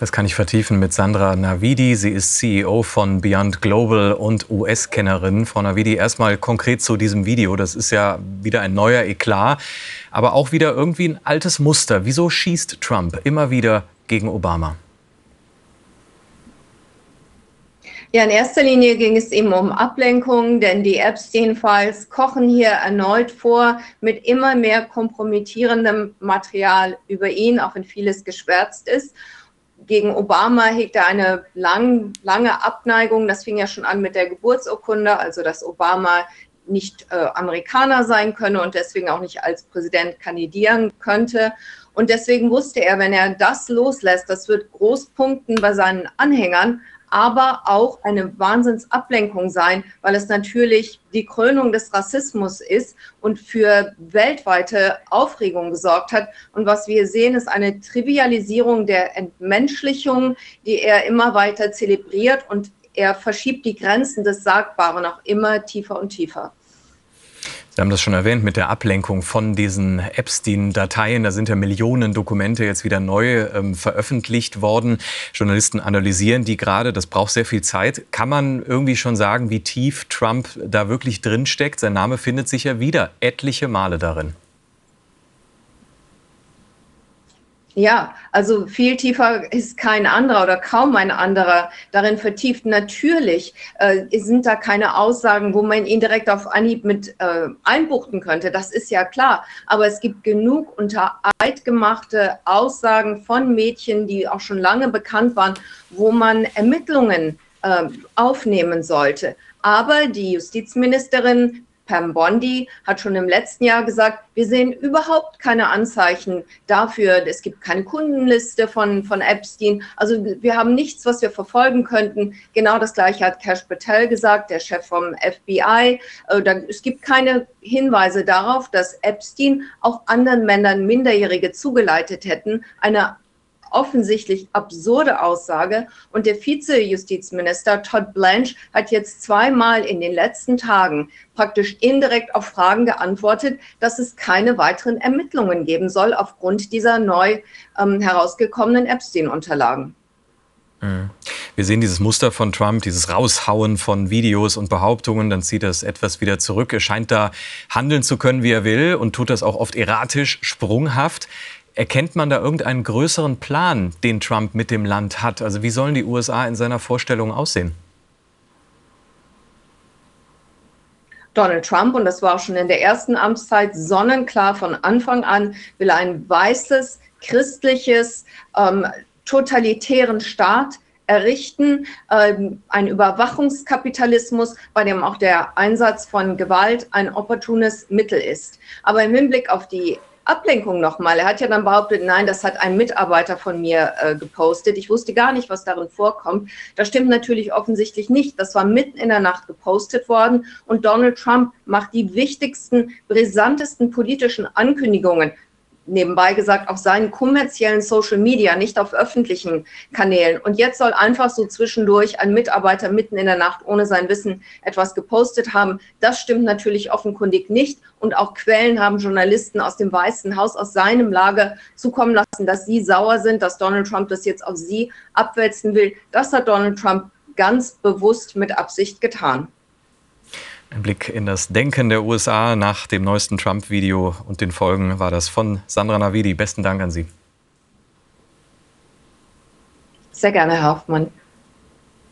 Das kann ich vertiefen mit Sandra Navidi. Sie ist CEO von Beyond Global und US-Kennerin. Frau Navidi, erstmal konkret zu diesem Video. Das ist ja wieder ein neuer Eklat, aber auch wieder irgendwie ein altes Muster. Wieso schießt Trump immer wieder gegen Obama? Ja, in erster Linie ging es eben um Ablenkung, denn die Epstein-Files kochen hier erneut vor mit immer mehr kompromittierendem Material über ihn, auch wenn vieles geschwärzt ist. Gegen Obama hegt er eine lange Abneigung. Das fing ja schon an mit der Geburtsurkunde, also dass Obama nicht Amerikaner sein könne und deswegen auch nicht als Präsident kandidieren könnte. Und deswegen wusste er, wenn er das loslässt, das wird groß punkten bei seinen Anhängern, aber auch eine Wahnsinnsablenkung sein, weil es natürlich die Krönung des Rassismus ist und für weltweite Aufregung gesorgt hat. Und was wir sehen, ist eine Trivialisierung der Entmenschlichung, die er immer weiter zelebriert, und er verschiebt die Grenzen des Sagbaren auch immer tiefer und tiefer. Sie haben das schon erwähnt mit der Ablenkung von diesen Epstein-Dateien. Da sind ja Millionen Dokumente jetzt wieder neu veröffentlicht worden. Journalisten analysieren die gerade. Das braucht sehr viel Zeit. Kann man irgendwie schon sagen, wie tief Trump da wirklich drin steckt? Sein Name findet sich ja wieder etliche Male darin. Ja, also viel tiefer ist kein anderer oder kaum ein anderer darin vertieft. Natürlich sind da keine Aussagen, wo man ihn direkt auf Anhieb mit einbuchten könnte. Das ist ja klar. Aber es gibt genug unter Eid gemachte Aussagen von Mädchen, die auch schon lange bekannt waren, wo man Ermittlungen aufnehmen sollte. Aber die Justizministerin Pam Bondi hat schon im letzten Jahr gesagt, wir sehen überhaupt keine Anzeichen dafür. Es gibt keine Kundenliste von Epstein. Also wir haben nichts, was wir verfolgen könnten. Genau das Gleiche hat Kash Patel gesagt, der Chef vom FBI. Es gibt keine Hinweise darauf, dass Epstein auch anderen Männern Minderjährige zugeleitet hätten. Eine offensichtlich absurde Aussage. Und der Vize-Justizminister Todd Blanche hat jetzt zweimal in den letzten Tagen praktisch indirekt auf Fragen geantwortet, dass es keine weiteren Ermittlungen geben soll aufgrund dieser neu herausgekommenen Epstein-Unterlagen. Wir sehen dieses Muster von Trump, dieses Raushauen von Videos und Behauptungen, dann zieht er es etwas wieder zurück. Er scheint da handeln zu können, wie er will, und tut das auch oft erratisch, sprunghaft. Erkennt man da irgendeinen größeren Plan, den Trump mit dem Land hat? Also wie sollen die USA in seiner Vorstellung aussehen? Donald Trump, und das war auch schon in der ersten Amtszeit sonnenklar von Anfang an, will ein weißes, christliches, totalitären Staat errichten, ein Überwachungskapitalismus, bei dem auch der Einsatz von Gewalt ein opportunes Mittel ist. Aber im Hinblick auf die Ablenkung nochmal. Er hat ja dann behauptet, nein, das hat ein Mitarbeiter von mir gepostet. Ich wusste gar nicht, was darin vorkommt. Das stimmt natürlich offensichtlich nicht. Das war mitten in der Nacht gepostet worden. Und Donald Trump macht die wichtigsten, brisantesten politischen Ankündigungen, nebenbei gesagt, auf seinen kommerziellen Social Media, nicht auf öffentlichen Kanälen. Und jetzt soll einfach so zwischendurch ein Mitarbeiter mitten in der Nacht ohne sein Wissen etwas gepostet haben. Das stimmt natürlich offenkundig nicht. Und auch Quellen haben Journalisten aus dem Weißen Haus, aus seinem Lager zukommen lassen, dass sie sauer sind, dass Donald Trump das jetzt auf sie abwälzen will. Das hat Donald Trump ganz bewusst mit Absicht getan. Ein Blick in das Denken der USA nach dem neuesten Trump-Video und den Folgen war das von Sandra Navidi. Besten Dank an Sie. Sehr gerne, Herr Hoffmann.